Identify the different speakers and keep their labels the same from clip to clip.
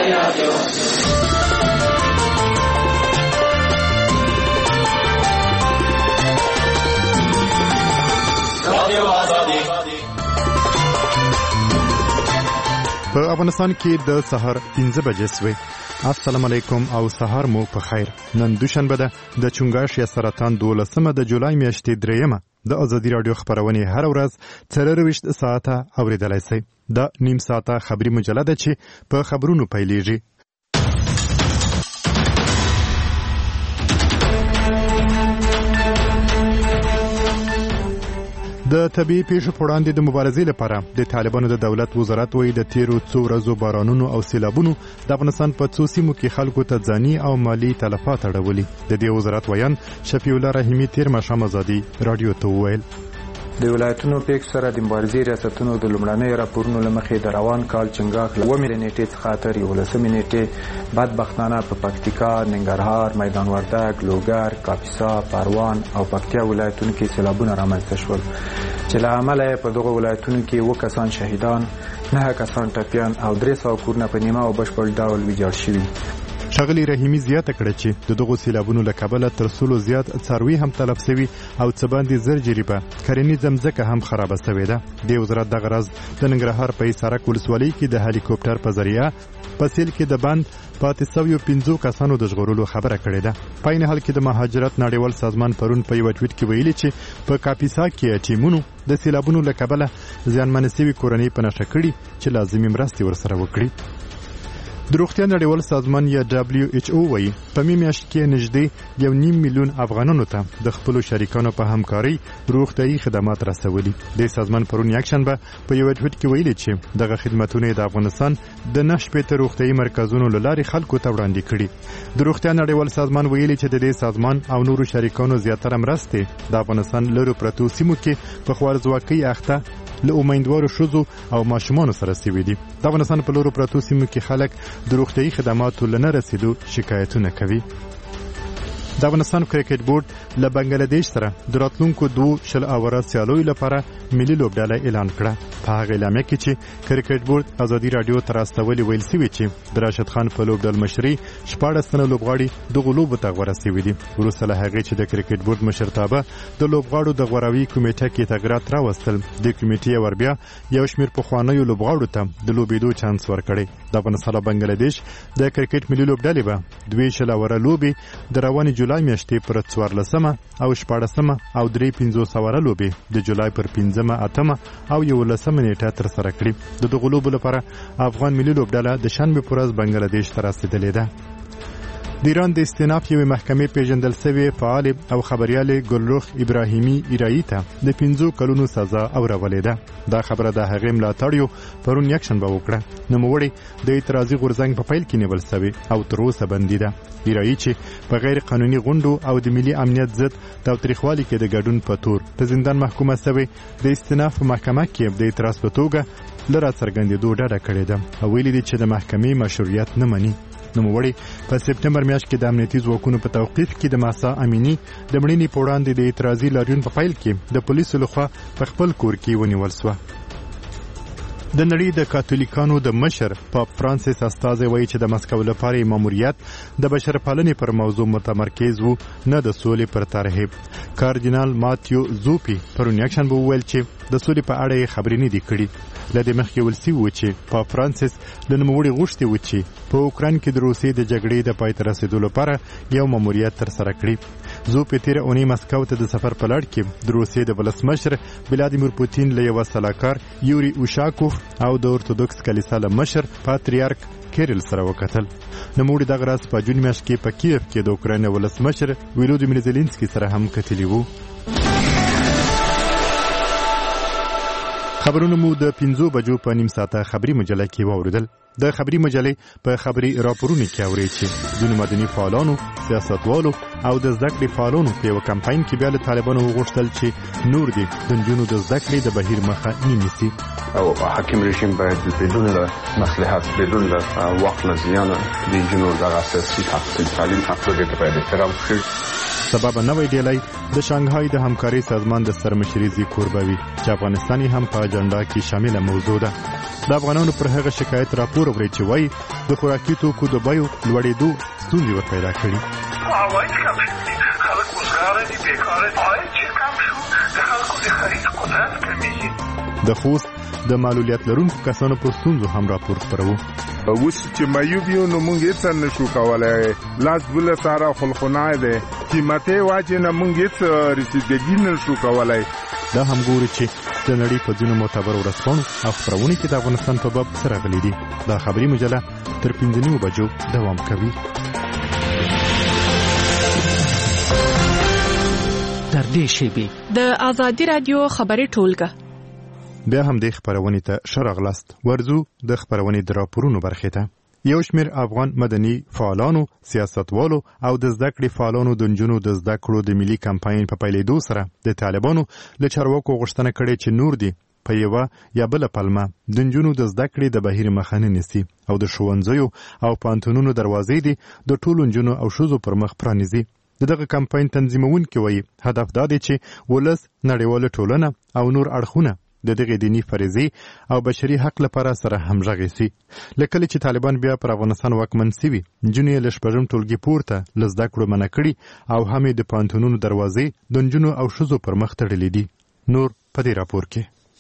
Speaker 1: په افغانستان کې د سحر 15 بجې سوې. السلام علیکم او سحر مو په خیر. نن دوشنبه ده د چونګاش یا سرطان 12 د جولای میاشتې 3 د ازادي رادیو خبرونه هر ورځ 24 ساعته اوریدلای شئ. د نیم ساعته خبري مجله چې په خبرونو پیلېږي. د طبي پیښو په وړاندې د مبارزې لپاره د طالبانو د دولت وزارت وایي د تیرو څو ورځو بارانونو او سیلابونو د افغانستان په څو سیمو کې خلکو ته ځاني او مالی تلفات اړولي. د دې وزارت ویان شفیع الله رحیمي تیر ماښام ازادي رادیو ته وویل
Speaker 2: د ولایتونو پیښو سره د مبارزې ریاستونو د لومړنۍ راپورونو له مخې د روان کال چنګاښ له 9 نیټې څخه تر 11 نیټې بدبختانه په پکتیکا، ننګرهار، میدان وردګ، لوګر، کاپیسا، پروان او پکتیا ولایتونو کې سیلابونه رامنځته شول چې له امله په دغه ولایتونو کې 2 کسان شهیدان، 9 کسان ټپیان او 300 کورونه په نیمه او بشپړ ډول ویجاړ شوي.
Speaker 1: ښاغلي رحیمي زیاته کړه چې د دغو سیلابونو له کبله تر څلو زیات څاروي هم تلف شوي او څه باندې زر جریبه کرنیزه مځکه هم خرابه شوې ده. د وزارت دغه راز د ننګرهار په سرک ولسوالۍ کې د هلیکوپټر په ذریعه په سیل کې د بند پاتې شویو 15 کسانو د ژغورلو خبره کړې ده. په عین حال کې د مهاجرت نړیوال سازمان پرون په یو ټویټ کې ویلي چې په کاپیسا کې ټیمونو د سیلابونو له کبله زیانمن شوي کورنۍ په نښه کړي چې لازمي مرستې ورسره وکړي. د روغتیا نړیوال سازمان یا WHO وایي په می میاشت کې نږدې 1.5 میلیون افغانانو ته د خپلو شریکانو په همکاري روغتیايي خدمات رسولي. د سازمان پرون یکشنبه په یو ټویټ کې ویلي چې دغه خدماتونه د افغانستان د 9 روغتیايي مرکزونو له لارې خلکو ته وړاندې کړي. د روغتیا نړیوال سازمان ویلي چې د دې سازمان او نورو شریکانو زیاتره مرستې د افغانستان لرو پرتو سیمو کې په خوارځواکۍ اخته له امیدوارو ښځو او ماشومانو سره سوي دي. د افغانستان په لورو پرتو سیمو کې خلک د روغتیايي خدماتو له نه رسیدو شکایتونه کوي. د افغانستان کرکټ بورډ له بنگلاديش سره د راتلونکو 2 شل اوره سیالیو لپاره ملي لوبډله اعلان کړه. په هغه اعلامیه کې چې کرکټ بورډ ازادي رادیو ته راستولي ویل شوي چې د راشد خان په لوبډل مشري 14 تنه لوبغاړي دغه لوبو ته غوره شوي دي. وروسته له هغې چې د کرکټ بورډ مشرتابه د لوبغاړو د غوروي کمیټه کې تغیرات راوستل، د کمیټې وربیا یو شمېر پخوانیو لوبغاړو ته د لوبېدو چانس ورکړی. د افغانستان او بنگلاديش د کرکټ ملي لوبډلې به 2 شل اوره لوبې د روانې جولای میاشتې پر 14 او 14 او 3 اوره لوبې د جولای پر 15 8 او 11 نیټه تر سره کړي. د دغه لوبو لپاره افغان ملي لوبډله د شنبه پر ورځ بنگلاديش ته رسیدلې ده. د ایران د استیناف یوې محکمې پیژندل شوی فعال او خبريال ګلروخ ابراهیمي ایرایی ته د 15 کلونو سزا اورولې ده. دا خبره د هغې ملاتړیو پرون یکشنبه وکړه. نوموړی د اعتراضي غورځنګ په پیل کې نیول شوی او تر اوسه بندي ده. ایرایی چې په غیر قانوني غونډو او د ملي امنیت ضد تاوتریخوالي کې د ګډون په تور په زندان محکومه شوی د استیناف په محکمه کې د اعتراض په توګه لره څرګندېدو ډډه کړې ده او ویلي دي چې د محکمې مشروعیت نه مني. نوموړی په سپټمبر میاشت کې د امنیتي ځواکونو په توقیف کې د ماسا امینی د مړینې په وړاندې د اعتراضي لاریون په پیل کې د پولیسو لخوا په خپل کور کې ونیول شوه. د نړۍ د کاتولیکانو د مشر پاپ فرانسیس استازی وایي چې د مسکو لپاره ماموریت د بشرپالنې پر موضوع متمرکز وو، نه د سولې پر ترهیب. کاردینال ماتیو زوپی پرون یکشنبه وویل چې د سولې په اړه یې خبرې نه دي کړي. له دې مخکې ویل شوي و چې پاپ فرانسیس له نوموړي غوښتي و چې په اوکراین کې د روسیې د جګړې د پای ته رسېدو لپاره یو ماموریت ترسره کړي. زوپی تېره اونۍ مسکو ته د سفر په لړ کې د روسیې د ولسمشر ولادیمیر پوتین له یوه سلاکار یوري اوشاکوف او د اورتودوکس کلیسا له مشر پاتریارک کیریل سره وکتل. نوموړي دغه راز په جون میاشت کې په کیف کې د اوکراین ولسمشر ولودیمیر زيلنسکي سره هم کتلي وو. خبرونه مو د 15 بجو په نیم ساعته خبري مجله کې واوریدل. د خبري مجلې په خبري راپورونو کې اوري چې ځینو مدني فعالانو، سیاستوالو او د زده کړې فعالانو په یو کمپاین کې بیا له طالبانو وغوښتل چې نور دي د نجونو د زده کړې د بهیر مخه ونیسي
Speaker 3: او حاکم رژیم باید بدون مصلحت، بدون وقت زیان د نجونو د اساسي تحصیل تعلیم حق ته باید احترام وشي.
Speaker 1: سبب نوې ډیلای د شانګهای د همکاري سازمان د سرمشري زی کوربوي چې افغانستان هم په اجنډا کې شامل موضوع ده. د افغانانو پر هغه شکایت راپور اوري چې وایي د خوراکي توکو د بیو لوړېدو ستونزې ور پیدا کړي.
Speaker 4: عواید کم شدي، خلک وزګاره دي، بیکاره دي. عواید چې کم شو د خلکو د خرید قدرت کمیږي.
Speaker 1: د خوست د معلولیت لرونکو کسانو پر ستونزو هم راپور خپروو.
Speaker 5: اوس چې معیوب یو نو مونږ هیڅ نشو کولای، لاس بل سره خلخونه ده قیمته واجب نه مونږ هیڅ رسیدګي نشو کولای.
Speaker 1: دا هم ګوري چې د نړۍ په ځینو معتبر ورځپاڼو او خپرونې کې د افغانستان په باب څه راغلي دي. دا خبري مجله تر 5 بجو دوام کوي.
Speaker 6: تر دې شیبې
Speaker 7: د آزادي رادیو خبري ټولګه
Speaker 1: بیا هم د خبرونې ته شرغلست ورزو د خبرونې د راپورونو برخې ته. یو شمېر افغان مدني فعالانو، سیاستوالو او د زده کړې فعالانو د نجونو د زده کړو د ملي کمپاین په پیلېدو سره د طالبانو له چارواکو غوښتنه کړې چې نور دي په یوه یا بله پلمه د نجونو د زده کړې د بهیر مخه نه نیسي او د ښوونځیو او پوهنتونونو دروازې دي د ټولو نجونو او ښځو پر مخ پرانیزي. دغه کمپاین تنظیمونکي وایي هدف دا دی چې ولس، نړیواله ټولنه او نور اړخونه د دغه دینی فریضې او بشري حق لپاره سره همغږي سي. لکه چې طالبان بیا پر افغانستان واکمن سوي، نجونې له شپږم ټولګي پورته له زده کړو منع کړي او هم د پوهنتونونو دروازې د نجونو او ښځو پر مخ تړلې دي. نور په دې راپور کې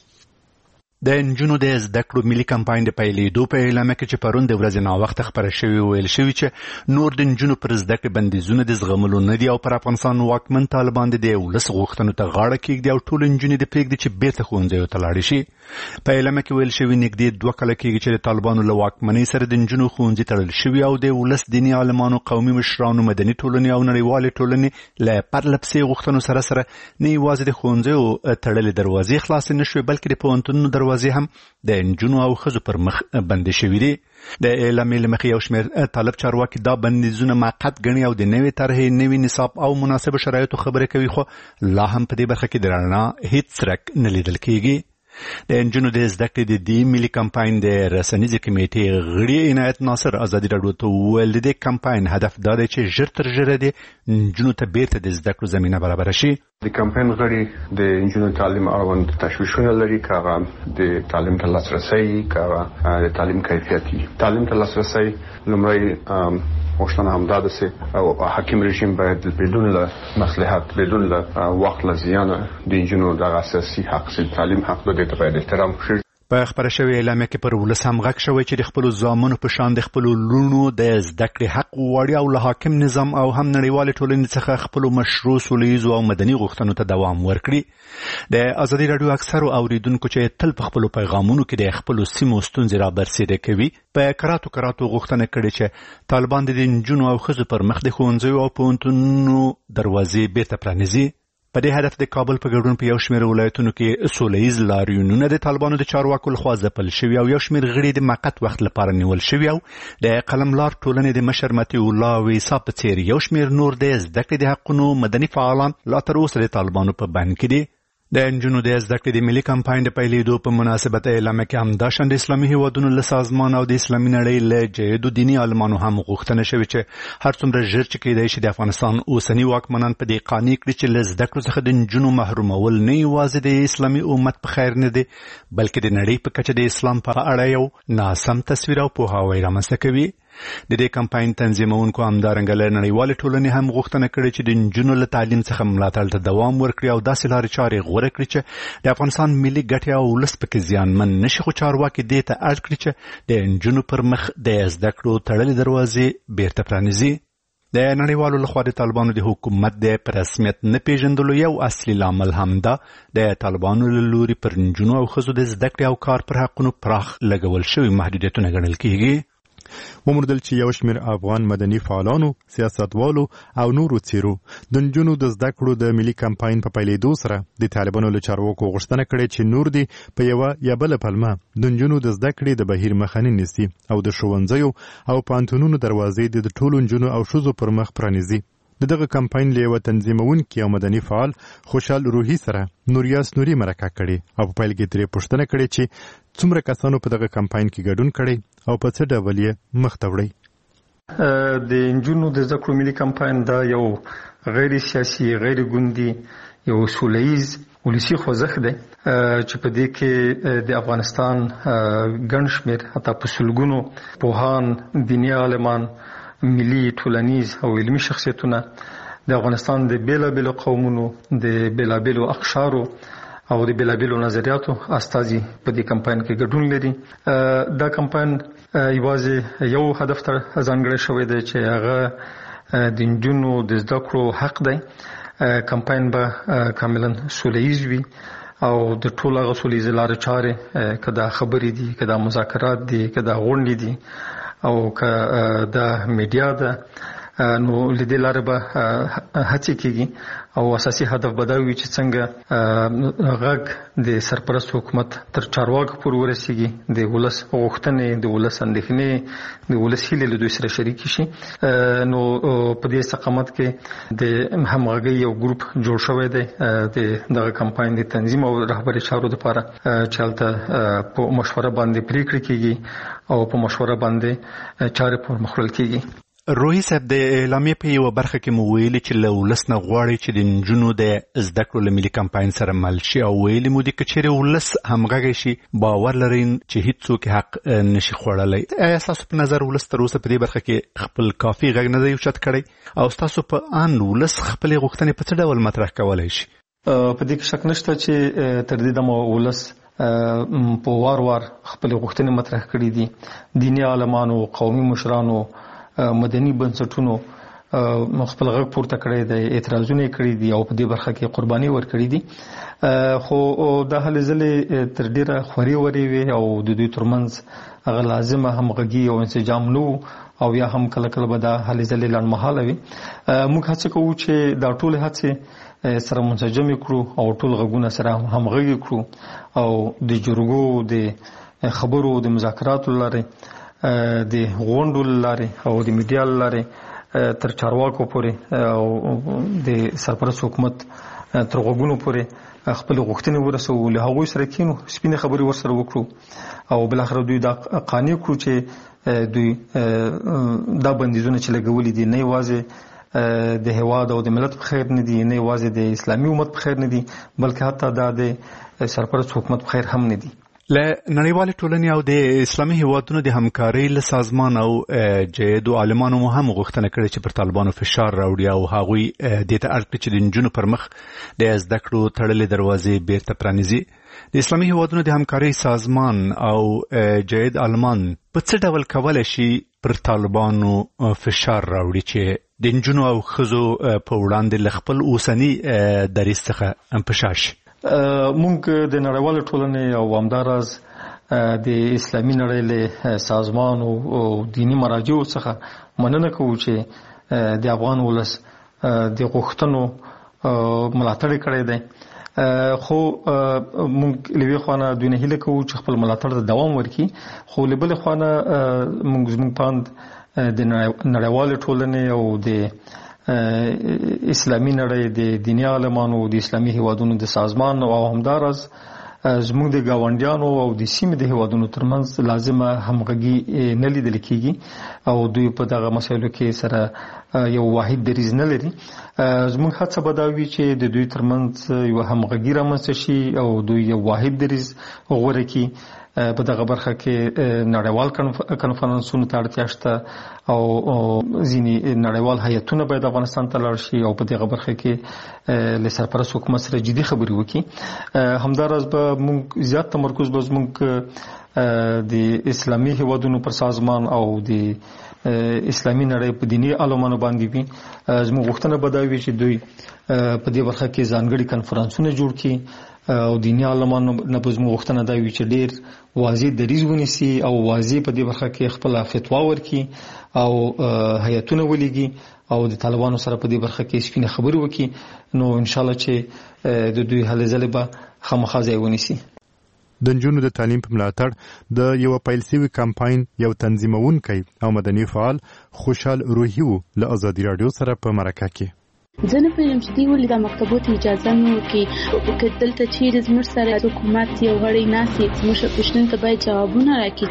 Speaker 6: د نجونو د زده کړو ملي کمپاین د پیلېدو په اعلامیه کې چې پرون د ورځې ناوخته خپره شوې ویل شوي چې نور د نجونو پر زده کړې بندیزونه د زغملو نه دي او پر افغانستان واکمن طالبان د ولس غوښتنو ته غاړه کېږدي او ټول نجونې د پرېږدي چې بیرته ښوونځیو ته لاړې شي. په اعلامیه کې ویل شوي نږدې 2 کاله کېږي چې د طالبانو له واکمنۍ سره د نجونو ښوونځي تړل شوي او د ولس دیني عالمانو، قومي مشرانو، مدني ټولنې او نړیوالې ټولنې له پرله پسې غوښتنو سره نه یوازې د ښوونځیو تړلې دروازې خلاصې نه شوې بلکې د پوهنتونونو دروازې هم د نجونو او ښځو پر مخ بندې شوي دي. د اعلامیې له مخې یو شمېر طالب چارواکي دا بندیزونه موقت ګڼي او د نوې طرحې، نوي نصاب او مناسبو شرایطو خبرې کوي، خو لا هم په دې برخه کې د رڼا هیڅ څرک نه لیدل کېږي. د نجونو د زده کړې د دې ملي کمپاین د رسنیزې کمیټې غړي عنایت ناصر ازادي راډیو ته وویل د دې کمپاین هدف دا دی چې ژر تر ژره د نجونو ته بیرته د زده کړو زمینه برابره شي.
Speaker 3: د کمپاین غړي د نجونو تعلیم اړوند تشویشونه لري، کاغه د تعلیم ته لاسرسي، کاغه د تعلیم کیفیتي تعلیم ته لاسرسي. لومړی غوښتنه همدا ده چې حاکم رژیم باید بدون له مصلحت، بدون له وخت له زیان د نجونو د اساسي حق تعلیم حق د دې ته باید احترام وشي.
Speaker 6: په خبره شوې اعلامیه کې پر ولس هم غږ شوی چې د خپلو زامنو په شان د خپلو لوڼو د زده کړې حق وغواړي او له حاکم نظام او هم نړیوالې ټولنې څخه خپلو مشروع سولیزو او مدني غوښتنو ته دوام ورکړي. د ازادي راډیو اکثرو اوریدونکو چې تل په خپلو پیغامونو کې د خپلو سیمو ستونزې رابرسېره کوي په کراتو غوښتنه کړې چې طالبان د نجونو او ښځو پر مخ د ښوونځیو او پوهنتونونو دروازې بیرته پرانیزي. په دې هدف د کابل په ګډون په یو شمېر ولایتونو کې سوله-ییز لاریونونه د طالبانو د چارواکو لخوا ځپل شوي او یو شمېر غړي د موقت وخت لپاره نیول شوي او د قلملار ټولنې د مشر متي الله ویسا په څېر یو شمېر نور د زده کړې د حقونو مدني فعالان لا تر اوسه د طالبانو په بند کې دي. د نجونو د زده کړې د ملي کمپاین د پیلېدو په مناسبت اعلامیه کې همداشان د اسلامي هیوادونو له سازمان او د اسلامي نړۍ له جدو دیني عالمانو هم غوښتنه شوې چې هر څومره ژر چې کېدای شي د افغانستان اوسني واکمنان په دې قانع کړي چې له زده کړو څخه د نجونو محرومول نه یوازې د اسلامي امت په خیر نه دی بلکې د نړۍ په کچه د اسلام په اړه یو ناسم تصویر او پوهاوی رامنځته کوي. د دې کمپاین تنظیمونکو همدارنګه له نړیوالې ټولنې هم غوښتنه کړې چې د نجونو له تعلیم څخه ملاتړ ته دوام ورکړي او داسې لارې چارې غوره کړي چې د افغانستان ملي ګټې او ولس پکې زیانمن نه شي. خو چارواکي دې ته اړ کړي چې د نجونو پر مخ د زده کړو تړلې دروازې بیرته پرانیزي. د نړیوالو لخوا د طالبانو د حکومت د په رسمیت نه پیژندلو یو اصلي لامل هم ده د طالبانو له لوري پر نجونو او ښځو د زده کړې او کار پر حقونو پراخ لګول شوي محدودیتونه ګڼل کېږي.
Speaker 1: وموندل چې یو شمېر افغان مدني فعالانو، سیاستوالو او نورو څیرو د نجونو د زده کړو د ملي کمپاین په پیلېدو سره د طالبانو له چارواکو غوښتنه کړې چې نور دي په یوه یا بله پلمه د نجونو د زده کړې د بهیر مخه نه نیسي او د ښوونځیو او پوهنتونونو دروازې د ټولو نجونو او ښځو پر مخ پرانیزي. دغه کمپاین له یو تنظیمونکي او مدني فعال خوشحال روحي سره نوریاس نوري مرکه کړي او په پیل کې ترې پوښتنه کړې چې څومره کسانو په دغه کمپاین کې ګډون کړي او په څه ډول یې مخ ته وړي.
Speaker 8: د نجونو د زده کړو ملي کمپاین دا یو غیر سیاسي، غیر ګوندي، یو سوله ییز ولسی خوځښت دی چې په دې کې د افغانستان ګڼ شمېر حتی په سلګونو پوهان، دیني عالمان، ملي، ټولنیز او علمي شخصیتونه د افغانستان د بیلابیلو قومونو، د بیلابیلو اقشارو او د بیلابیلو نظریاتو استازي په دې کمپاین کې ګډون لري. دا کمپاین یوازې یو هدف ته ځانګړی شوی دی چې هغه د نجونو د زده کړو حق دی. کمپاین به کاملا سولیز وي او د ټولو هغه سولیز لارې چارې که دا خبرې دي، که دا مذاکرات دي، که دا غونډې دي او که دا میډیا ده، نو لدې لارې به هڅې کېږي او اساسي هدف به دا وي چې څنګه غږ د سرپرست حکومت تر چارواکو پورې ورسیږي، د ولس غوښتنې، د ولس اندېښنې، د ولس هیلې له دوی سره شریکې شي. نو په دې استقامت کې د همغږۍ یو ګروپ جوړ شوی دی د دغه کمپاین د تنظیم او رهبري چارو لپاره چې هلته په مشوره باندې پریکړې کېږي او په مشوره باندې چارې پر مخ وړل کېږي.
Speaker 6: روحي صاحب، د اعلامیې په یوه برخه کې مو ویلي چې له ولس نه غواړي چې د نجونو د زده کړو له ملي کمپاین سره مل شي او ویلي مو دي که چیرې ولس همغږی شي باور لرئ چې هیڅوک حق نشي خوړلی. آیا ستاسو په نظر ولس تر اوسه په دې برخه کې خپل کافي غږ نه دی اوچت کړی او ستاسو په ان ولس خپلې غوښتنې په څه ډول مطرح کولی شي؟
Speaker 8: په دې کې شک نشته چې تر دې دمه ولس په وار خپلې غوښتنې مطرح کړي دي. دیني عالمانو، قومي مشرانو، مدني بنسټونو خپل غږ پورته کړی دی، اعتراضونه کړي دي او په دې برخه کې قرباني ورکړي دي. خو دا هلې ځلې تر ډیره خوري وري وي او د دوی ترمنځ هغه لازمه همغږي او انسجام نو او یا هم کله کله به دا هلې ځلې لنډمهاله وي. موږ هڅه کوو چې دا ټول هڅې سره منسجم کړو او ټول غږونه سره همغږي کړو او د جرګو، د خبرو، د مذاکراتو لارې، د غونډو لارې او د میډیا لارې تر چارواکو پورې او د سرپرست حکومت تر غوږونو پورې خپل غوښتنې ورسوو. له هغوی سره کینو، سپینې خبرې ورسره وکړو او بلاخره دوی دا قانع کړو چې دوی دا بندیزونه چې لګولي دي نه یوازې د هیواد او د ملت په خیر نه دي، نه یوازې د اسلامي امت په خیر نه دي، بلکې حتی دا د سرپرست حکومت په خیر هم نه دي.
Speaker 6: له نړیوالې ټولنې او د اسلامي هیوادونو د همکارۍ له سازمان او جیدو عالمانو مو هم غوښتنه کړې چې پر طالبانو فشار راوړي او هغوی دې ته اړ کړي چې د نجونو پر مخ د زده کړو تړلې دروازې بیرته پرانیزي. د اسلامي هیوادونو د همکارۍ سازمان او جید عالمان په څه ډول کولی شي پر طالبانو فشار راوړي چې د نجونو او ښځو په وړاندې له خپل اوسني دریځ څخه انپشا شي؟
Speaker 8: مونږ د نړیوالو ټولنې او همداراز د اسلامي نړۍ له سازمان او دینی مراجعو څخه مننه کوو چې د افغان ولس د غوښتنو ملاتړ کړی دی. خو مونږ له یوې خوا دوی نه هیله کوو چې خپل ملاتړ ته دوام ورکړي، خو له بلې خوا زموږ پاند د نړیوالې ټولنې او د اسلامي نړۍ د دیني عالمانو، د اسلامي هیوادونو د سازمان او همداراز زموږ د ګاونډیانو او د سیمې د هیوادونو ترمنځ لازمه همغږي نه لیدل کېږي او دوی په دغه مسایلو کې سره یو واحد دریځ نه لري. زموږ هڅه به دا وي چې د دوی ترمنځ یو همغږي رامنځته شي او دوی یو واحد دریځ غوره کړي. په دغه برخه کې نړیوال کنفرانسونو ته اړتیا شته او ځینې نړیوال هیئتونه باید افغانستان ته لاړ شي او په دغه برخه کې له سرپرست حکومت سره جدي خبرې وکړي. همداراز به موږ زیات تمرکز به زموږ د اسلامي هیوادونو پر سازمان او د اسلامي نړۍ په دیني عالمانو باندې وي. زموږ غوښتنه به دا وي چې دوی په دې برخه کې ځانګړي کنفرانسونه جوړ کړي او دیني عالمانو نه به زموږ غوښتنه دا وي چې ډېر واضح دریځ ونیسي او واضح په دې برخه کې خپله فتوا ورکړي او هیئتونه ولیږي او د طالبانو سره په دې برخه کې سپینې خبرې وکړي. نو انشاءالله چې د دوی هلې ځلې به خامخا ځای ونیسي.
Speaker 1: د نجونو د تعلیم په ملاتړ د یو پیل شوي کمپاین یو تنظیمونکی او مدني فعال خوشحال روحي له ازادي راډیو سره په مرکه کې
Speaker 9: زه نه پوهېږم چې دوی ولې دا مکتبو ته اجازه نه ورکوي. که دلته چیرې زموږ سره حکومت یو غړی ناست وي زموږ پوښتنو ته باید جوابونه راکړي.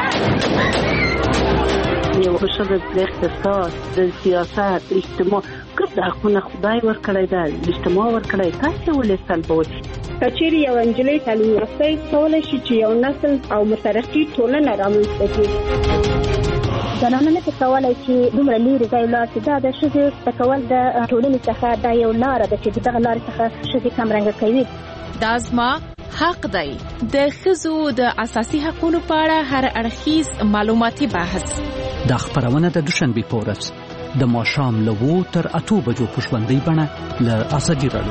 Speaker 10: یو ښځه د اقتصاد، د سیاست، اجتماع ګډ حقونه خدای ورکړی ده، اجتماع ورکړی، تاسې ولې سلبوئ؟
Speaker 11: کچېرې یو نجلۍ تعلیم یافته کولی شي چې یو نسل او مترقي ټولنه رامنځته کړي.
Speaker 12: زنانه نه کولای چې دومره لرې ځای لاړ شي. دا د ښځې کول د ټولنې څخه دا یو لاره ده چې دغه لارې څخه ښځې کمرنګه کوي.
Speaker 7: دا زما حق دی. د ښځو د اساسي حقوقو په اړه هر اړخیز معلوماتي بحث.
Speaker 13: دا خبرونه د دوشنبه په ورځ د ماښام له 2 تر 8 بجو په ژوندۍ بڼه له ازادي راډیو.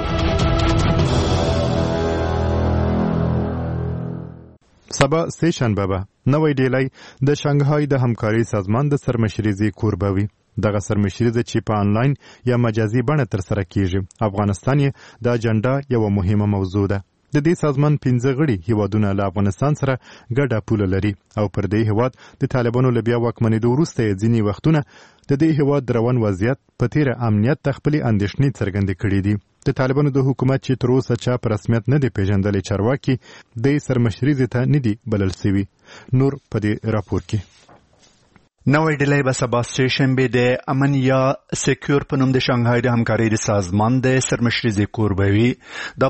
Speaker 1: سبا سه شنبه به نوې ډیلۍ د شانګهای د همکاري سازمان د سرمشریزي کوربوي. دغه سرمشریزه چې په انلاین یا مجازي بڼه تر سره کیږي. افغانستان یې د اجنډا یو مهمه موضوع ده. د دې سازمان 15 غړي هیوادونه له افغانستان سره ګډه پوله لري او پر دې هیواد د طالبانو له بیا واکمنېدو وروسته ځینې وختونه د دې هیواد روان وضعیت په تیر امنیت خپلې اندېښنې څرګندې کړې دي. د طالبانو د حکومت چې تر اوسه چا په رسمیت نه دی پیژندلې چارواکي د سرمشریزې ته نه دي بلل سوي. نور په دې راپور کې
Speaker 6: نوې ډیلۍ به سبا سه شنبه د امن یا سکیور په نوم د شانګهای د همکارۍ د سازمان د سرمشریزي کوربوي د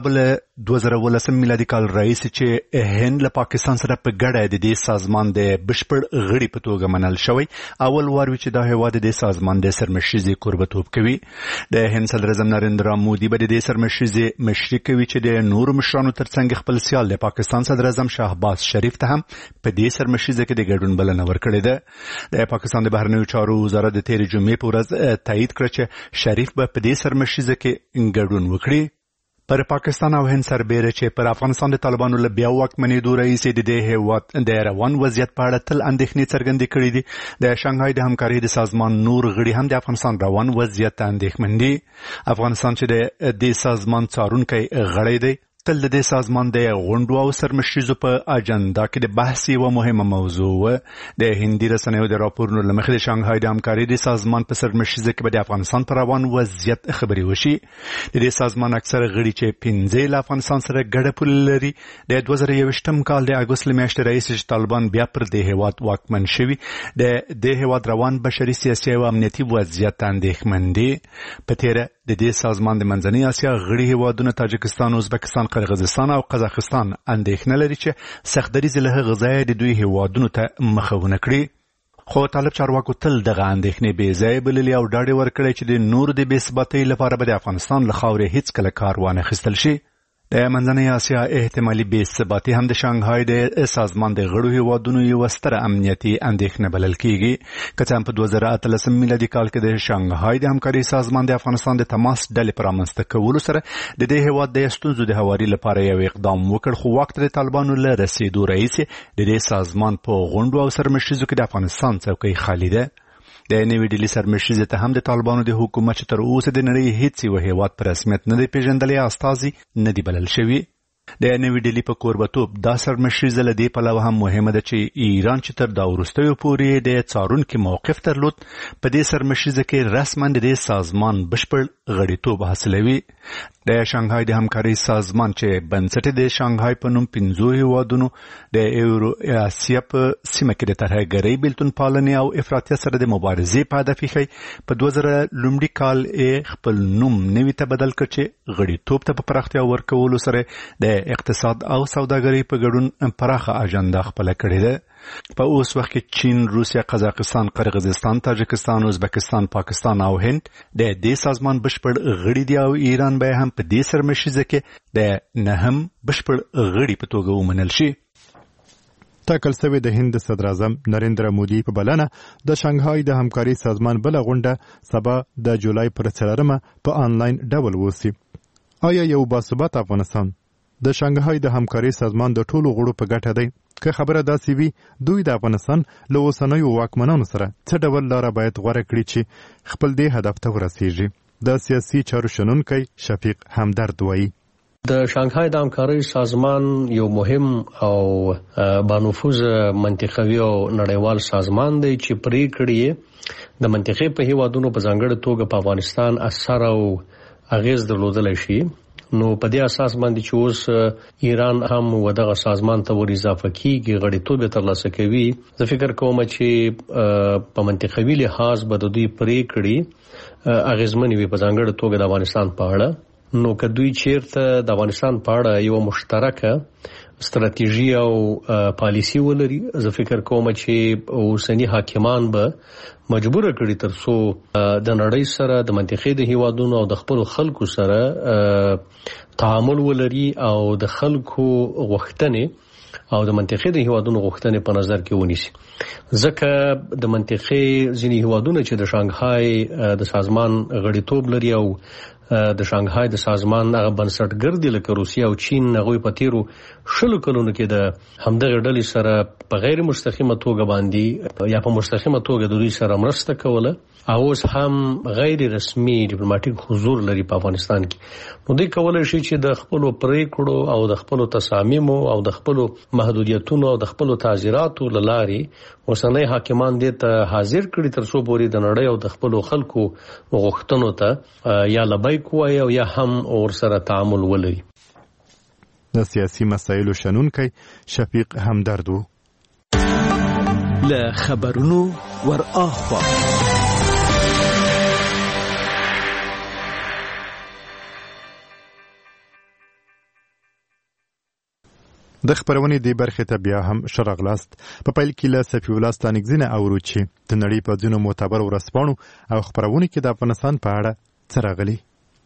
Speaker 6: 2019 میلادي کال رئیس چې هند له پاکستان سره په ګډه د دې سازمان د بشپړ غړي په توګه منل شوی. اول وار چې دا هیواد د سازمان د سرمشریزي کوربتوب کوي. د هند صدر اعظم نریندرا مودي به د سرمشریزي مشري کوي چې د نور مشرانو ترڅنګ خپل سیال د پاکستان صدر اعظم شهباز شریف ته هم په دې سرمشریزي کې د ګډون بلنه ورکړې ده. د پاکستان د بهرنیو چارو وزارت د تیر جمعې په ورځ تایید کړ چې شریف به په دې سرمشریزه کې ګډون وکړي. پر پاکستان او هند سربېره چې پر افغانستان د طالبانو له بیا واکمنېدو رئیس د دې هیواد د روان وضعیت په اړه تل اندېښنې څرګندې کړې دي. د شانګهای د همکارۍ د سازمان نور غړي هم د افغانستان روان وضعیت ته اندېښمن دي. افغانستان چې د دې سازمان څارونکی غړی دی تل د سازمان د غونډو او سرمشریزو په اجنډا کې د بحث یوه مهمه موضوع و. د هندي رسنیو د راپورونو له مخې د شانګهای د همکارۍ د سازمان په سرمشریزه کې به د افغانستان پر روان وضعیت خبرې وشي. د دې سازمان اکثره غړي چې 15 له افغانستان سره ګډه پوله لري د 2021 کال د اګوست له میاشتې رئیس چې طالبان بیا پر دې هیواد واکمن شوي د دې هیواد روان بشري سیاسي او امنیتي وضعیت اندېښمن دي. په تیره د دې سازمان د منځنۍ اسیا غړي هیوادونه تاجکستان، ازبکستان، قرغیزستان او قزاقستان اندېښنه لري چې سختدریزې له هغه ځایه د دوی هیوادونو ته مخه ونه کړي. خو طالب چارواکو تل دغه اندېښنې بې ځایه بللې او ډاډ ورکړی چې د نور د بې ثباتۍ لپاره به د افغانستان له خاورې هیڅکله کار وانخیستل شي. د منځنۍ اسیا احتمالي بې ثباتي هم د شانګهای د سازمان د غړو هیوادونو یوه ستره امنیتي اندېښنه بلل کیږي. که څه هم په 2018 میلادي کال کې د شانګهای د همکارۍ سازمان د افغانستان د تماس ډلې په رامنځته کولو سره د دې هیواد د ستونزو د هواري لپاره یو اقدام وکړ، خو واک ته د طالبانو له رسېدو رئیس د دې سازمان په غونډو او سرمشریزو کې د افغانستان څوکۍ خالي ده. د نوې ډیلي سرمشریزه ته هم د طالبانو د حکومت چې تر اوسه د نړۍ هیڅ یو هیواد په رسمیت نه دی پیژندلی استازي نه دی بلل شوي. د نوې ډیلي په کوربتوب دا سرمشریزه له دې پلوه هم مهمه ده چې ایران چې تر دا وروستیو پورې د څارونکي موقف درلود په دې سرمشریزه کې رسما د دې سازمان بشپړ غړیتوب حاصلوي. د شانګهای د همکارۍ سازمان چې بنسټ د شانګهای په نوم 15 هیوادونو د ایورو اسیا په سیمه کې د ترهګرۍ، بیلتون پالنې او افراطیت سره د مبارزې په هدف یې په 2000 لومړي کال خپل نوم نوي ته بدل کړ چې غړیتوب ته په پراختیا ورکولو سره د اقتصاد او سوداګرۍ په ګډون پراخه اجنډا خپله کړې ده. په اوس وخت کې چین، روسیا، قزاقستان، قرغیزستان، تاجکستان، ازبکستان، پاکستان او هند د دې سازمان بشپړ غړي دي او ایران به هم په دې سرمشریزه کې د نهم بشپړ غړي په توګه ومنل شي.
Speaker 1: ټاکل شوی د هند صدر اعظم نریندرا مودي په بلنه د شانګهای د همکارۍ سازمان بل غونډه سبا د جولای پر 4 په انلاین ډول وسی. آیا یو باثبات افغانستان د شانګهای د همکارۍ سازمان د ټولو غړو په ګټه دی؟ که خبره داسې وي دوی د افغانستان له اوسنیو واکمنانو سره څه ډول لاره باید غوره کړي چې خپل دې هدف ته ورسیږي؟ د سیاسي چارو شنونکی شفیق همدرد وایي
Speaker 14: د شانګهای د همکارۍ سازمان یو مهم او بانفوذ منطقوي او نړیوال سازمان دی چې پریکړې د منطقې په هیوادونو په ځانګړې توګه په افغانستان اثر او اغیز درلودلی شي. نو په دې اساس باندې چې اوس ایران هم ودغه سازمان ته ور اضافه کیږي، غړیتوب ترلاسه کوي، زه فکر کوم چې په منطقوي لحاظ به د دوی پریکړې اغیزمنې وي په ځانګړې توګه د افغانستان په اړه. نو که دوی چیرته د افغانستان په اړه یو مشترکه ستراتیژي او پالیسی ولري، زه فکر کوم چې اوسنی حاکمان به مجبور کړي ترڅو د نړۍ سره د منطقې د هیوادونو او د خپل خلکو سره تعامل ولري او د خلکو غوښتنې او د منطقې د هیوادونو غوښتنې په نظر کې ونیسي. ځکه د منطقې ځینې هیوادونه چې د شانګهای د سازمان غړیتوب لري او د شانګهای د سازمان هغه بنسټګر دي لکه روسیه او چین، هغوی په تیرو 20 کلونو کې د همدغه ډلې سره په غیر مستقیمه توګه باندې یا په مستقیمه توګه د دوی سره مرسته کوله او اوس هم غیر رسمي ډیپلوماټیک حضور لري په افغانستان کې. نو دوی کولی شي چې د خپلو پریکړو او د خپلو تصامیمو او د خپلو محدودیتونو او د خپلو تعزیراتو له لارې اوسنی حاکمان دې ته حاضر کړي ترڅو پورې د نړۍ او د خپلو خلکو غوښتنو ته یا لبیک وایي او یا هم ورسره تعامل ولري.
Speaker 1: د سیاسي مسایلو شنونکی شفیق همدرد و.
Speaker 15: له خبرونو ور اخوا
Speaker 1: د خبرونې دی برخه ته بیا هم شرغلاست. په پیل کې له صفی الله ستانګزینه اورو چې د نړۍ په ځینو معتبر ورځپاڼو او خبرونه کې د افغانستان په اړه څه راغلي.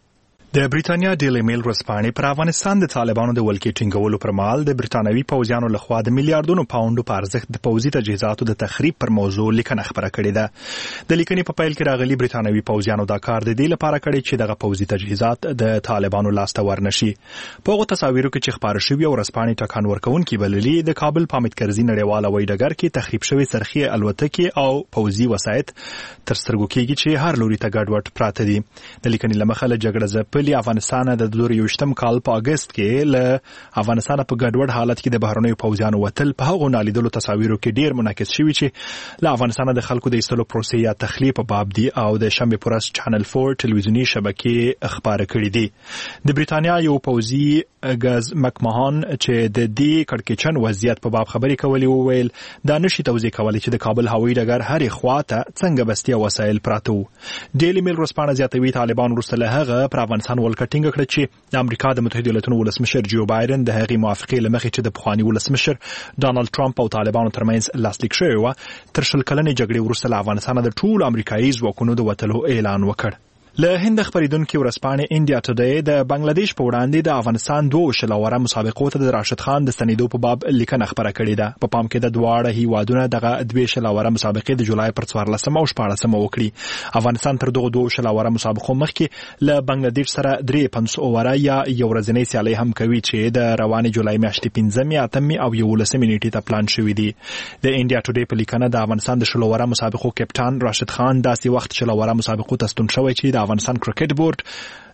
Speaker 16: د بریتانیا ډیلی میل ورځپاڼې پر افغانستان د طالبانو د ولکې ټینګولو پر مهال د برتانوي پوځیانو لخوا د میلیارډونو پاونډو په ارزښت د پوځي تجهیزاتو د تخریب پر موضوع لیکنه خبره کړې ده. د لیکنې په پیل کې راغلي برتانوي پوځیانو دا کار د دې لپاره کړی چې دغه پوځي تجهیزات د طالبانو لاسته ورنشي. په هغو تصاویرو کې چې خپاره شوي ورځپاڼې ټکان ورکوونکي بللي د کابل په حامد کرزي نړیوال هوایي ډګر کې تخریب شوي سرخي الوتکې او پوځي وسایط تر سترګو کېږي چې هر لوري ته ګډوډ پراته دي. د لیکنې له مخه له جګړه ځپلي افغانستان د 2020 کال په اگست کې له افغانستان په ګډوډ حالت کې د بهرنیو پوځیانو وتل په هغو نالیدلو تصاویرو کې ډیر منعکس شوي چې له افغانستان د خلکو د ایستلو پروسې یا تخلیه په باب دي او د شنبه پرس چینل 4 ټلویزیونی شبکې خبره کړې دي. د بریتانیا یو پوځي غاز مکمهان چې د دې کړکېچن وضعیت په باب خبرې کولې وویل دا نشي توضیح کولی چې د کابل هوایي ډګر هرې خواته څنګه بستیا وسایل پراته وو. ډیلی میل ورځپاڼه زیاتوي طالبان وروسته له هغه پر افغانستان ولکټینګ کړ چې د امریکا د متحده ایالاتونو ولسمشر جو بایدن د هغې موافقې له مخې چې د پخواني ولسمشر ډانلډ ټرمپ او طالبانو ترمنځ لاسلیک شوی و تر 20 کلنې جګړې وروسته له افغانستان د ټولو امریکایي ځواکونو د وتلو اعلان وکړ. له هند خبریدونکو ورځپاڼې انډیا ټوډے د بنگلاديش په وړاندې د افغانستان 2 شلوره مسابقو ته د راشد خان د ستنېدو په باب لیکنه خبره کړې ده. په پام کې د دواړه هیوادونو دغه 2 شلوره مسابقې د جولای پر 14 او 14 وکړي. افغانستان تر دغه 2 شلوره مسابقو مخکې له بنگلاديش سره 3 اووره یا یو ورځنۍ سیالي هم کوي چې د روانې جولای میاشتې 15 او 11 نیټې ته پلان شوی دی. د انډیا ټوډے په لیکنه د افغانستان د شلوره مسابقو کپټان راشد خان داسې وخت شلوره مسابقو ته ستون شوی چې د افغانستان کرکټ بورډ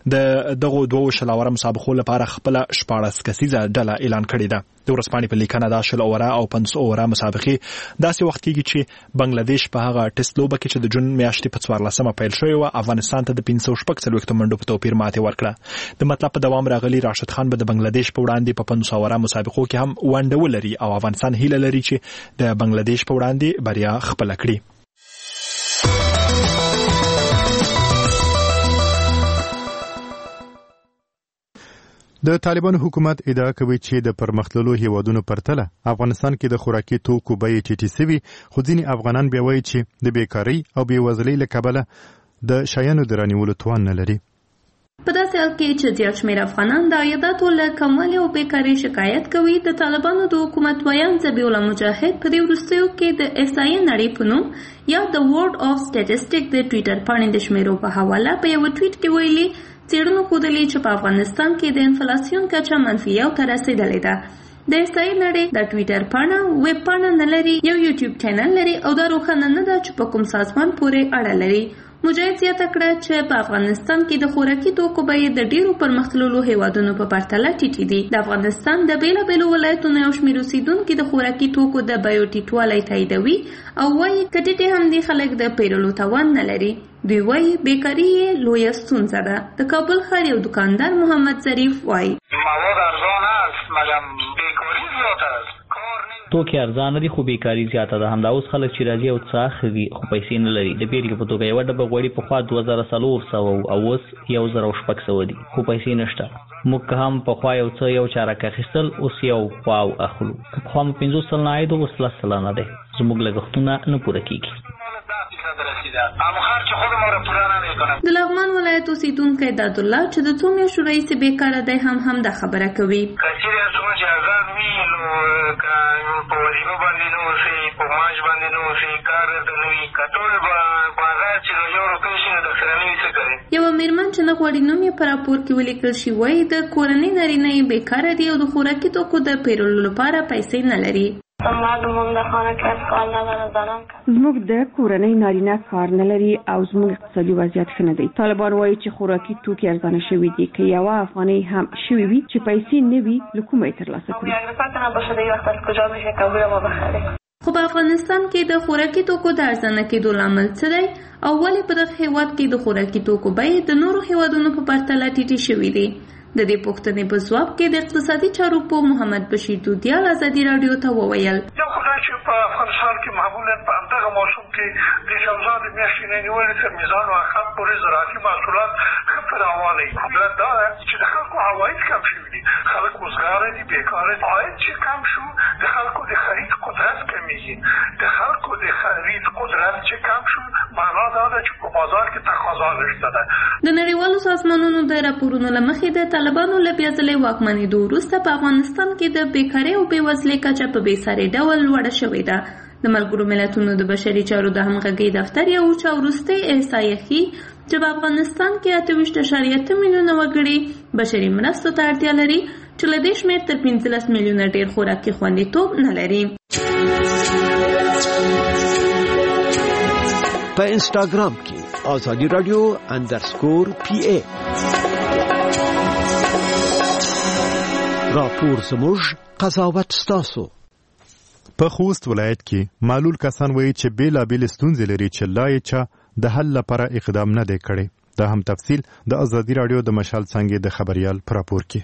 Speaker 16: د دغه 2 شلوره مسابقو لپاره خپل 14 کسیزه ډله اعلان کړې ده. د ورځپاڼې په لیکنه دا شلوره او 5 اووره مسابقې داسې وخت کېږي چې بنگلاديش په هغه ټیسټ لوبه کې چې د جون میاشتې په 14 پیل شوی و افغانستان ته د 540 منډو په توپیر ماتې ورکړه. د مطلب په دوام راغلی راشد خان به د بنگلاديش په وړاندې په 5 اووره مسابقو کې هم ونډه ولري او افغانستان هیله لري چې د بنگلاديش په وړاندې بریا خپل کړي.
Speaker 1: د طالبانو حکومت ادعا کوي چې د پرمختللو هیوادونو پرتله افغانستان کې د خوراکي توکو بیې ټیټې سوي، خو ځینې افغانان بیا وایي چې د بیکارۍ او بېوزلۍ له کبله د شیانو د رانیولو توان نه لري.
Speaker 17: په داسې حال کې چې زیات شمېر افغانان د عایداتو له کموالي او بیکارۍ شکایت کوي، د طالبانو د حکومت ویان ذبیح الله مجاهد په دې وروستیو کې د احصایې نړۍ په نوم یا د ورلد اف سټیټسټیک د ټویټر پاڼې د شمیرو په حواله په یو ټویټ کې ویلي څېړنو ښودلي چې په افغانستان کې د انفلاسیون کچه منفي 1 ته رسیدلې ده. د احصایې نړۍ د ټویټر پاڼه ویب پاڼه نه لري، یو یوټیوب چینل لري او دا روښانه نه ده چې په کوم سازمان پورې اړه لري. مجاهد زیاته کړه چې په افغانستان کې د خوراکي توکو بیې د ډیرو پرمختللو هیوادونو په پرتله ټیټې دي. د افغانستان د بیلابیلو ولایتونو یو شمېر اوسیدونکي د خوراکي توکو د بیو ټیټوالی تاییدوي او وایي که ټیټې هم دي خلک د پیرلو توان نه لري. دوی وایي بیکاري یې لویه ستونزه ده. د کابل ښار یو دکاندار محمد ظریف وایي
Speaker 4: مواد ارزان است مګر بیکاري زیات است. کار
Speaker 18: توکي ارزانه دي خو بیکاری زیاته ده. همدا اوس خلک چې راځي او څه اخلي خو پیسې نه لري. د بیلګې په توګه یوه ډبه غوړي پخوا 2400 او اوس 1600 دي خو پیسې نشته. موږ هم پخوا یو څه یو چارک اخیستل اوس یو خواو اخلو. پخوا مو 50 سلنه عاید اوس 10 سلنه دی. زموږ لګښتونه نه پوره کیږي.
Speaker 17: د لغمان ولایت اوسیدونکی دادالله چې د څو میاشتو راهیسې بیکاره دی هم دا خبره کوي.
Speaker 4: که چېرې څومره چې ازاد وي نو که په وظیفه باندې نه اوسي، په معاش باندې نه اوسي، کار ته نه وي، که ټول په ازاد چې یو روپۍ شي نو درسره نه وي څه کوي.
Speaker 17: یوه مېرمن چې نه غواړي نوم یې په راپور کې ولیکل شي وایي د کورنۍ نارینه یې بیکاره دي او د خوراکي توکو د پیرلو لپاره پیسې نه لري.
Speaker 19: زموږ د کورنۍ نارینه کار نه لري او زموږ اقتصادي وضعیت ښه نه دی. طالبان وایي چې خوراکي توکي ارزانه شوي دي، که یوه افغانۍ هم شوي وي چې پیسې نه وي له کومه یې ترلاسه کړو.
Speaker 17: خو په افغانستان کې د خوراکي توکو د ارزانه کېدو لامل څه دی او ولې په دغه هېواد کې د خوراکي توکو بیې د نورو هېوادونو په پرتله ټیټې شوي دي؟ د دې پوښتنې په ځواب کې د اقتصادي چارو پوه محمد بشیر دودیال ازادي راډیو ته وویل
Speaker 4: یو خدای چې په افغانستان کې معمولا په همدغه موسم کې د جوزا د میاشتې نه نیولې تر میزان او اخر پورې زراعتي محصولات ښه په روانه وي. علت دا ده چې د خلکو عواید کم شوي دي، خلک وزګاره دي، بیکاره دي. عاید چې کم شو د خلکو د خرید قدرت کمیږي. د خلکو د خرید قدرت چې کم شو معنا دا ده چې په بازار کې تقاضا نشته ده.
Speaker 17: د نړیوالو سازمانونو د راپورونو له مخې د طالبانو له بیا ځلې واکمنېدو وروسته په افغانستان کې د بیکارۍ او بېوزلۍ کچه په بېساري ډول لوړه شوې ده. د ملګرو ملتونو د بشري چارو د همغږۍ دفتر یو اوچه وروستۍ احصایه ښيي چې په افغانستان کې 28.8 میلیونه وګړي بشري مرستو ته اړتیا لري چې له دې شمېر تر 15 میلیونه ډېر خوراکي خوندیتوب نه لري.
Speaker 15: په انسټاګرام کې آزادي رادیو _PA راپور زموږ قضاوت ستاسو.
Speaker 1: په خوست ولایت کې معلول کسان وایي چې بیلابېل ستونزې لري چې لا یې چا د حل لپاره اقدام نه دی کړی. دا هم تفصیل د ازادي راډیو د مشال څانګې د خبريال په راپور کې.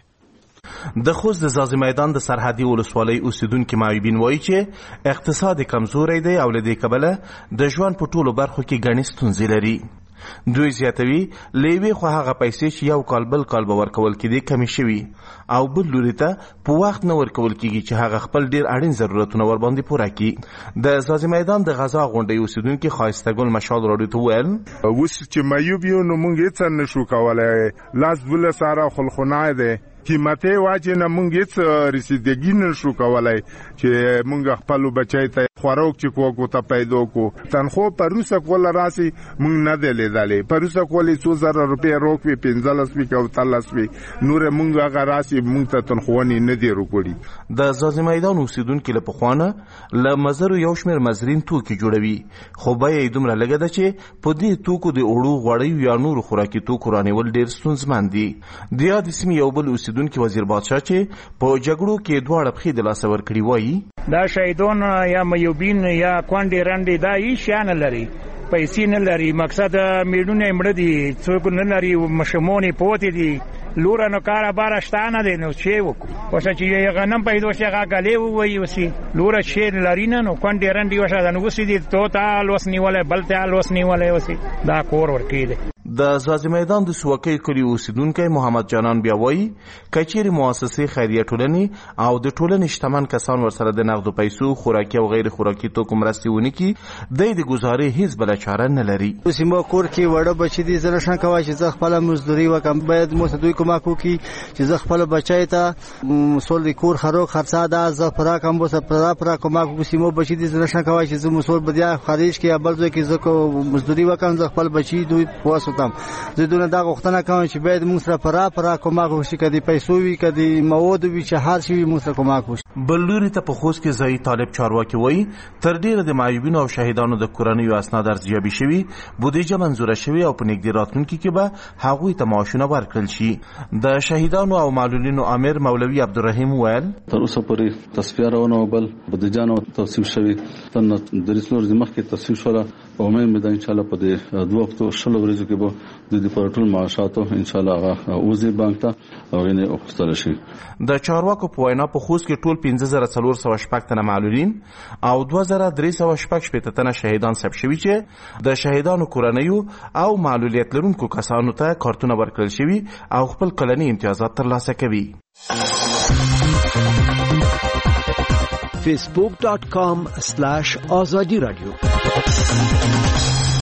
Speaker 20: د خوست د ځاځي میدان د سرحدي ولسوالۍ اوسیدونکو معیوبین وایي چې اقتصاد کمزوری دی او له دې کبله د ژوند په ټولو برخو کې ګڼې ستونزې لري. دوی زیاتوي لیوي خو هغه پیسې چې یو کال بل کال به ورکول کېدې کمې شوي او بل لوري ته په وخت نه ورکول کېږي چې هغه خپل ډېر اړین ضرورتونه ورباندې پوره کړي. د ځاځي میدان د غزا غونډۍ اوسیدونکي ښایسته ګل مشال راډیو ته وویل
Speaker 5: اوس چې معیوب یو نو موږ هېڅ نه شو کولی. لاس 12 خلخونای دی قیمتي واجه نه مونږ هیڅ رسیدګي نشو کولای چې مونږ خپل بچی ته خوراک چې کوو ته پیدا کو. تنخو پروسه کول راسي مونږ نه دی لیدلې. پروسه کولې 2000 روپۍ روک وی 15 وی او 13 وی نور مونږ هغه راسي مونږ ته تنخوانی نه دی ورکړي.
Speaker 20: د ځاځي میدان اوسیدونکو له پخوانه ل مزرو یو شمېر مزرین توکي جوړوي خو به یې دومره لګه ده چې په دې توکو د اوړو غوړیو یا نور خوراکي توکو رانیول ډېر ستونزمن دي. د یاد سیمې یو بل اوسیدونکو وزیر بادشاه چې په جګړو کې دواړه پخې د لاسه ورکړي وایي
Speaker 21: دا شهیدون یا میوبین یا کونډې رنډې دا هیڅ شی نه لري، پیسې نه لري، مقصد میړونه مړه دي، څوک نه لري، مشمونې پوتې دي، لوره نو کاره باره شته نه دی نو چې وکړو اوس چې غنم پیدا شي هغه ګلې ووایي اوسې لوره چې لري نه نو کونډې رنډې وشه دا نو اوسې دي تو ته لوس نیولی بل ته لوس نیولی اوسې دا کور ورکړي دی.
Speaker 20: د ځاځي میدان د سوکۍ کلي اوسیدونکی محمد جانان بیا وایي که چیرې مؤسسې خیریه ټولنې او د ټولنې شتمن کسان ورسره د نغدو پیسو خوراکي او غیر خوراکي توکو مرستې ونه کړي دی د ګزارې هیڅ بله چاره نه لري.
Speaker 22: اوس زما کور کې وړه بچي دي زه نشم کولی چې زه خپله مزدوري وکړم. باید موږ دوی کومک وکړي چې زه خپله بچی ته مسول د کور خروق خرڅه ده زه پوره کړم اوس پوره کومک وکړي. مو بچي دي زه نشم کولی چې زه مسول به بیا خارج کې یا بل ځای کې زه مزدوري وکړم زه خپل بچي دوی وساتم. زه دونه دا غوښتنه کوم چې باید موږ سره پوره کومک وشي که د پیسو وي که د موادو وي چې هر شي وي موږ سره کومک وشي.
Speaker 20: بل لوري ته په خوست کې ځایي طالب چارواکي وایي تر ډېره د معیوبینو او شهیدانو د کورنیو اسناد ارزیابي شوي بودیجه منظوره شوې او په نږدې راتلونکي کې به هغوی ته معاشونه ورکړل شي. د شهیدانو او معلولینو امیر مولوي عبدالرحیم وویل
Speaker 23: تر اوسه پورې تصفیه روانه او بل بودیجه نه توصیف شوې تر 3 ورځې مخکې تصفیه شوله او امید مې ده انشاءالله په دې 2 هفتو 20 ورځو کې به د پروتول معاشاتو ان شاء الله هغه اوزي بانک ته غوښنه وکړل شي.
Speaker 20: د چارواکو په وینا په خوست کې ټول 15406 تنه معلولین او 2316 تنه شهیدان ثبت شوي چې د شهیدانو کورنیو او معلولیت لرونکو کسانو ته کارتونه ورکړل شوي او خپل کلني امتیازات ترلاسه کوي.
Speaker 15: facebook.com/azadi radio